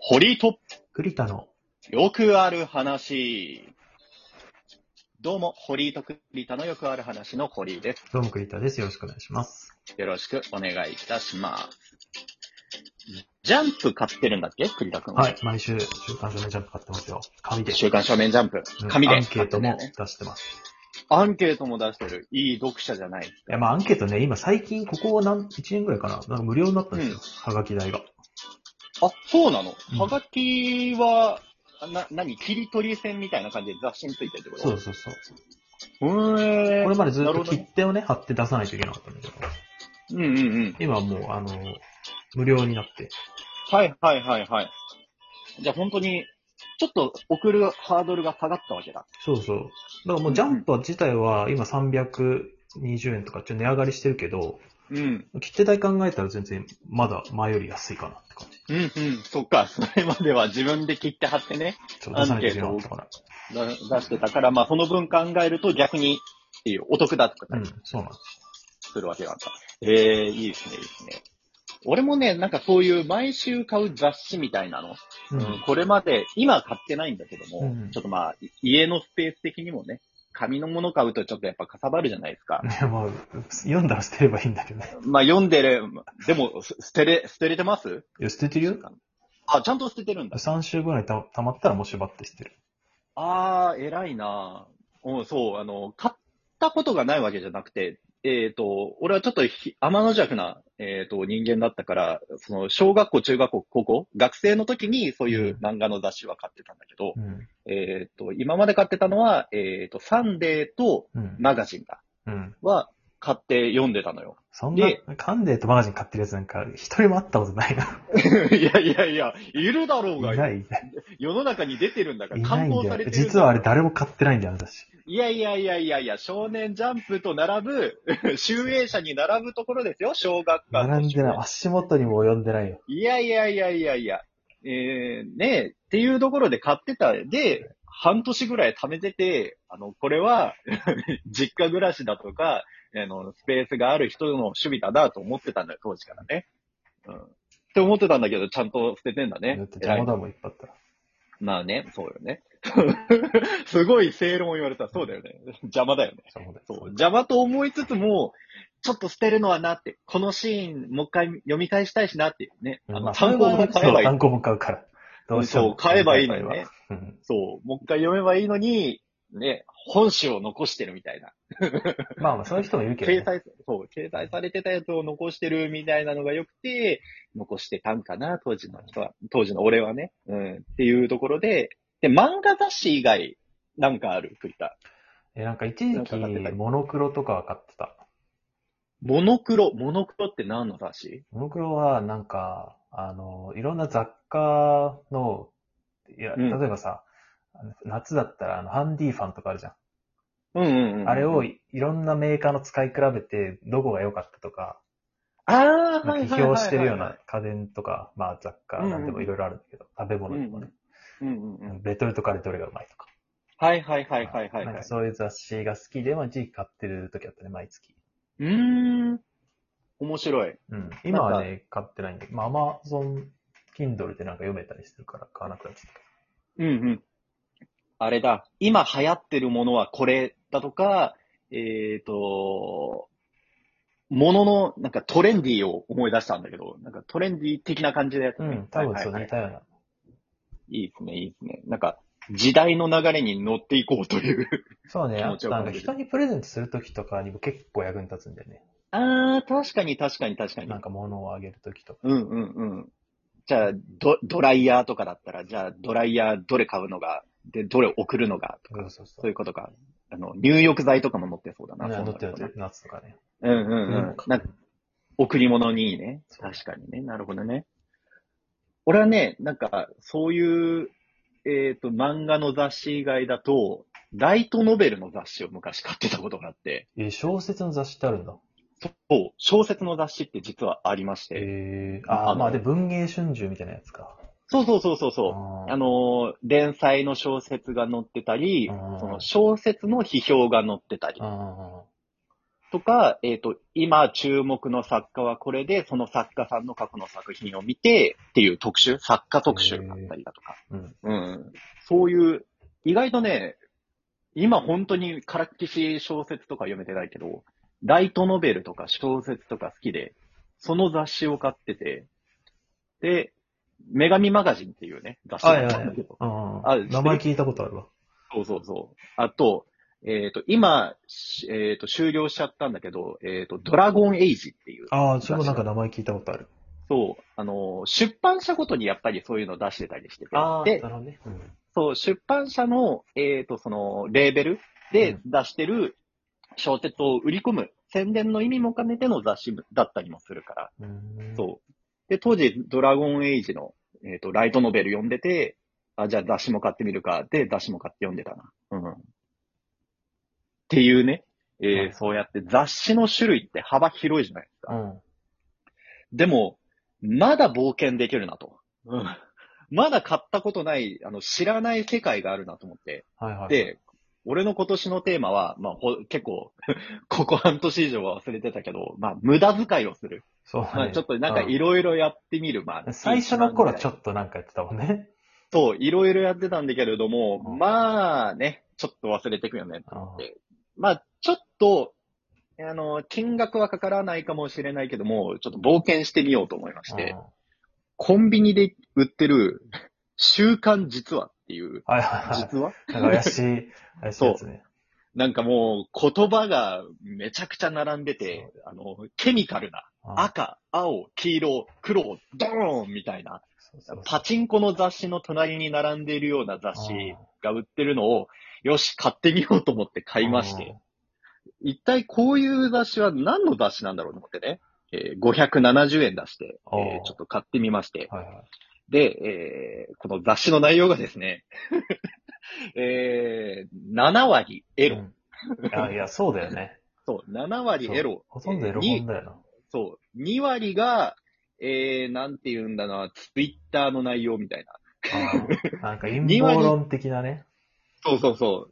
堀と栗田の、 よくある話。どうも、堀と栗田のよくある話の堀です。 どうも栗田です。よろしくお願いします。 よろしくお願いいたします。ジャンプ買ってるんだっけ栗田くんは。 はい、毎週、週刊少年ジャンプ買ってますよ。紙で。 週刊少年ジャンプ。紙で、 アンケートもね。 出してます。 アンケートも出してる。いい読者じゃないですか。 いや、まあアンケートね、今最近、ここ1年ぐらいかな。なんか無料になったんですよ。はがき代が。 あ、そうなの、 うんはがきは、切り取り線みたいな感じで雑誌についてるってこと？ そうそうそう。 これまでずっと切手をね、貼って出さないといけなかったんだけど。 うんうんうん。 今はもう、無料になって。 はいはいはいはい。じゃあ本当に、ちょっと送るハードルが下がったわけだ。 そうそう。だからもうジャンプ自体は今320円とかちょっと値上がりしてるけど、 うん。 切手代考えたら全然まだ前より安いかなって感じ。 うんうん。そっか。それまでは自分で切って貼ってね、 出さないといけなかったから。 出してたから、まあその分考えると逆にっていうお得だとかそうなんです。 するわけなんだ。いいですね、いいですね。俺もね、なんかそういう毎週買う雑誌みたいなの、これまで、今買ってないんだけども、ちょっとまあ、家のスペース的にもね、紙のもの買うとちょっとやっぱかさばるじゃないですか。 いや、まあ、読んだら捨てればいいんだけどね。 まあ読んでる、でも、捨てれてます？ いや、捨ててるよ。 あ、ちゃんと捨ててるんだ。 3週ぐらいたまったらもう縛って捨てる。 あー、偉いなぁ。そう、買ったことがないわけじゃなくて、俺はちょっと天の弱な、人間だったから、その、小学校、中学校、高校、学生の時にそういう漫画の雑誌は買ってたんだけど、今まで買ってたのは、サンデーとマガジンだ。は、買って読んでたのよ。 そんな、サンデーとマガジン買ってるやつなんか、一人も会ったことないな。 いやいやいや、いるだろうが。 いない。 世の中に出てるんだから、 刊行されてる。 実はあれ誰も買ってないんだよ、私。 いやいやいやいやいや、少年ジャンプと並ぶ、集英社に並ぶところですよ、小学館。 並んでない。足元にも及んでないよ。 いやいやいやいやいや。ねえ、っていうところで買ってた。で、半年ぐらい貯めてて、これは、実家暮らしだとか、スペースがある人の趣味だなと思ってたんだよ、当時からね。って思ってたんだけど、ちゃんと捨ててんだね。 だって邪魔だもん、いっぱいあったら。 まあね、そうよね。すごい正論を言われた。そうだよね。邪魔だよね。そう。邪魔と思いつつも、ちょっと捨てるのはなって、このシーン、もう一回読み返したいしなっていうね。単行本買えばいい。 単行本買うから。 どうしても。そう、買えばいいのにね。そう、もう一回読めばいいのに、ね、本誌を残してるみたいな。 まあそういう人もいるけど、 ね。掲載されてたやつを残してるみたいなのが良くて、残してたんかな、当時の人は。当時の俺はね。っていうところで、漫画雑誌以外、なんかある栗田。 なんか一時期、モノクロとかは買ってた。 モノクロって何の雑誌？ モノクロは、なんか、いろんな雑貨の、例えばさ、夏だったらハンディファンとかあるじゃん。あれをいろんなメーカーの使い比べて、どこが良かったとか、批評してるような家電とか、まあ雑貨なんでもいろいろあるんだけど、食べ物でもね。レトルトカレーどれがうまいとか。なんかそういう雑誌が好きで、まあ一時期買ってる時あったね、毎月。 面白い。 今はね、買ってないんだけど、まあ Amazon Kindle でなんか読めたりしてるから買わなくなっちゃった。 あれだ。今流行ってるものはこれだとか、ものの、なんかトレンディーを思い出したんだけど、なんかトレンディー的な感じのやつね。 多分そう似たような。 いいですね、いいですね。なんか、時代の流れに乗っていこうという。 そうね、なんか人にプレゼントするときとかにも結構役に立つんだよね。 確かに。 なんか物をあげるときとか。 じゃあ、ドライヤーとかだったら、じゃあ、ドライヤーどれ買うのが、で、どれ送るのが、とか、そういうことか。入浴剤とかも載ってそうだな。 載ってる、夏とかね。 贈り物にいいね。確かにね。なるほどね。俺はね、なんか、そういう、漫画の雑誌以外だと、ライトノベルの雑誌を昔買ってたことがあって。 小説の雑誌ってあるんだ。 そう、小説の雑誌って実はありまして。 まあで、文芸春秋みたいなやつか。 そう。連載の小説が載ってたり、その小説の批評が載ってたり。 とか、今注目の作家はこれで、その作家さんの過去の作品を見てっていう特集、作家特集だったりだとか、うん。そういう、意外とね、今本当にからっきし小説とか読めてないけど、ライトノベルとか小説とか好きで、その雑誌を買ってて、で、女神マガジンっていうね、雑誌があったんだけど。 名前聞いたことあるわ。 そうそうそう。あと、今、終了しちゃったんだけど、ドラゴンエイジっていう。 それもなんか名前聞いたことある。 そう。出版社ごとにやっぱりそういうの出してたりしてて。 で、なるほどね。 そう、出版社の、その、レーベルで出してる小説を売り込む、宣伝の意味も兼ねての雑誌だったりもするから。そう。で、当時、ドラゴンエイジの、ライトノベル読んでて、じゃあ雑誌も買ってみるか。で、雑誌も買って読んでたな。っていうね。そうやって雑誌の種類って幅広いじゃないですか。でも、まだ冒険できるなと。まだ買ったことない、知らない世界があるなと思って。で、俺の今年のテーマは、結構、ここ半年以上は忘れてたけど、無駄遣いをする。 そうね。 ちょっとなんかいろいろやってみる。 最初の頃ちょっとなんかやってたもんね。 そう、いろいろやってたんだけれども、ちょっと忘れてくよね、と思って。ちょっと、金額はかからないかもしれないけども、ちょっと冒険してみようと思いまして、コンビニで売ってる、週刊実話っていう、実話なんか怪しいやつね。そう。 なんかもう言葉がめちゃくちゃ並んでて、ケミカルな、赤、青、黄色、黒、ドーンみたいな、パチンコの雑誌の隣に並んでいるような雑誌が売ってるのを、よし、買ってみようと思って買いまして、一体こういう雑誌は何の雑誌なんだろうと思ってね、570円出して、ちょっと買ってみまして、で、この雑誌の内容がですね、7割エロ。 いや、そうだよね。 そう、7割エロ。 ほとんどエロ本だよな。 そう、2割が、なんて言うんだな、ツイッターの内容みたいな。なんか陰謀論的なね。 そうそうそう。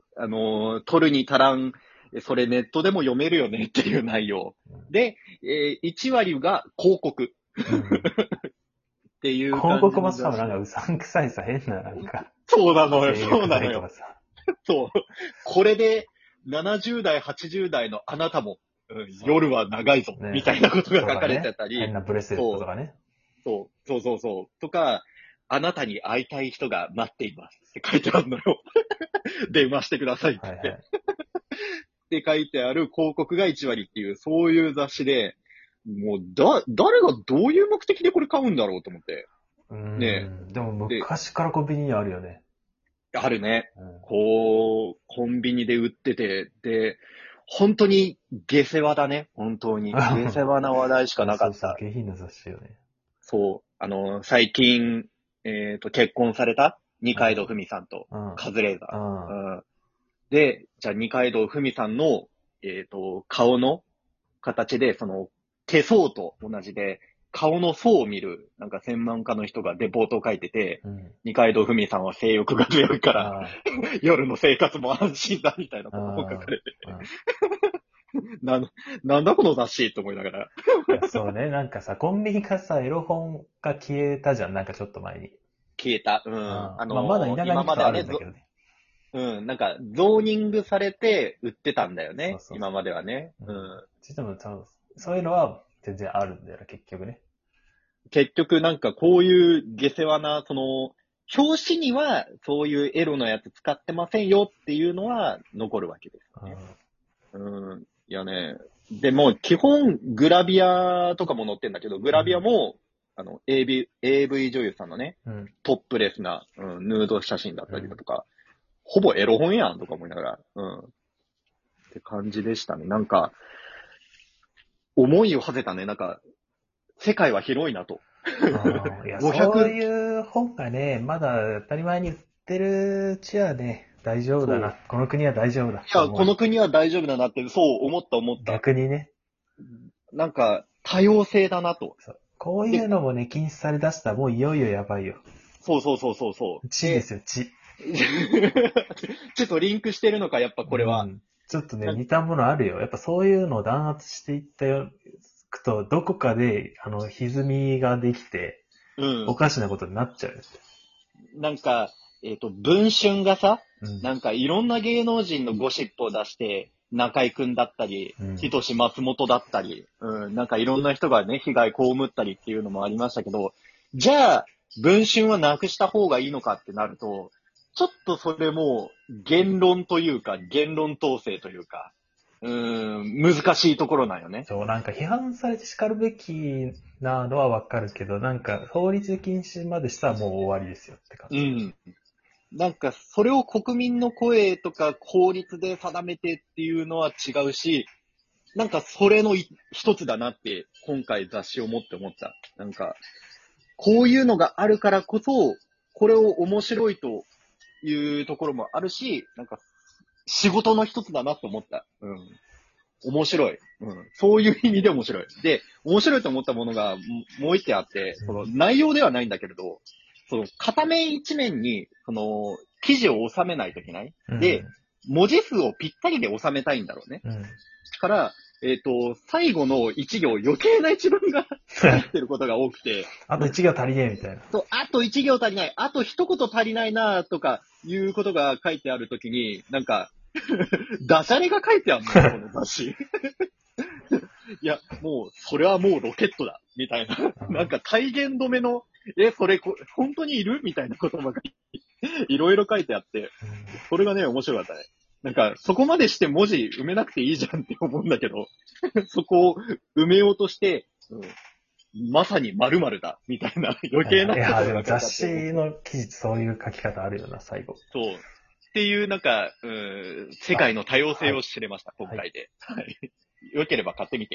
取るに足らん、それネットでも読めるよねっていう内容。で、1割が広告。っていう感じ。 広告もさ、なんかうさんくさいさ、変ななんか。 そうなのよ、そうなのよ。そう。これで、70代、80代のあなたも、夜は長いぞ、みたいなことが書かれてたり。 変なブレスレットとかね。 そう。とか、あなたに会いたい人が待っていますって書いてあるのよ。電話してくださいって。って書いてある広告が1割っていう、そういう雑誌で、もう、誰がどういう目的でこれ買うんだろうと思って。 ね。でも昔からコンビニにあるよね。 あるね。コンビニで売ってて、で、本当に下世話だね。本当に。下世話な話題しかなかった。 下品な雑誌よね。 そう。最近、結婚された二階堂ふみさんと、カズレーザー。で、じゃあ二階堂ふみさんの、顔の形で、手相と同じで、顔の層を見る、なんか専門家の人がレポートを書いてて、二階堂ふみさんは性欲が強いから、夜の生活も安心だみたいなことも書かれてて。なんだこの雑誌と思いながら。 そうね、なんかさ、コンビニからさ、エロ本が消えたじゃん、なんかちょっと前に。 消えた。 まだ田舎に行くとあるんだけどね。 なんか、ゾーニングされて売ってたんだよね。今まではね。 そういうのは全然あるんだよな、結局ね。 結局なんかこういう下世話な、表紙にはそういうエロのやつ使ってませんよっていうのは残るわけですよね。いやね、でも基本グラビアとかも載ってんだけど、グラビアも、AV 女優さんのね、トップレスな、ヌード写真だったりだとか、ほぼエロ本やんとか思いながら、って感じでしたね。なんか、思いを馳せたね、なんか、世界は広いなと。 いやそういう本がね、まだ当たり前に売ってるうちはね、大丈夫だな。この国は大丈夫だ。 いや、この国は大丈夫だなって、そう思った。 逆にね。 なんか、多様性だなと。 こういうのもね、禁止されだしたらもういよいよやばいよ。 そう。 血ですよ、血。 ちょっとリンクしてるのか、やっぱこれは。 ちょっとね、似たものあるよ。やっぱそういうのを弾圧していったよ、くと、どこかで、歪みができて、おかしなことになっちゃうよ。 なんか、文春がさ、 うんなんかいろんな芸能人のゴシップを出して、中居くんだったり、ひとし松本だったり、なんかいろんな人がね、被害被ったりっていうのもありましたけど、じゃあ、文春はなくした方がいいのかってなると、ちょっとそれも言論というか、言論統制というか、難しいところなんよね。 そう、なんか批判されて叱るべきなのはわかるけど、なんか法律禁止までしたらもう終わりですよって感じ。 なんか、それを国民の声とか法律で定めてっていうのは違うし、なんかそれの一つだなって、今回雑誌を持って思った。なんか、こういうのがあるからこそ、これを面白いというところもあるし、なんか、仕事の一つだなと思った。面白い。そういう意味で面白い。で、面白いと思ったものがもう一点あって、その内容ではないんだけれど、その片面一面に、その、記事を収めないといけない。で、文字数をぴったりで収めたいんだろうね。から、最後の一行余計な一文が入ってることが多くて。 あと一行足りねえみたいな。 そう、あと一行足りない。あと一言足りないなとかいうことが書いてあるときに、なんか、ダジャレが書いてあるのよ、この雑誌。いや、もう、それはもうロケットだ、みたいな。なんか体言止めの、それ本当にいるみたいな言葉がいろいろ書いてあって、それがね、面白かったね。なんか、そこまでして文字埋めなくていいじゃんって思うんだけど、そこを埋めようとして、まさに〇〇だ、みたいな余計なことがいや、でも雑誌の記事ってそういう書き方あるよな、最後。 そう。っていう、なんか、世界の多様性を知れました、今回で。はい。よければ買ってみて。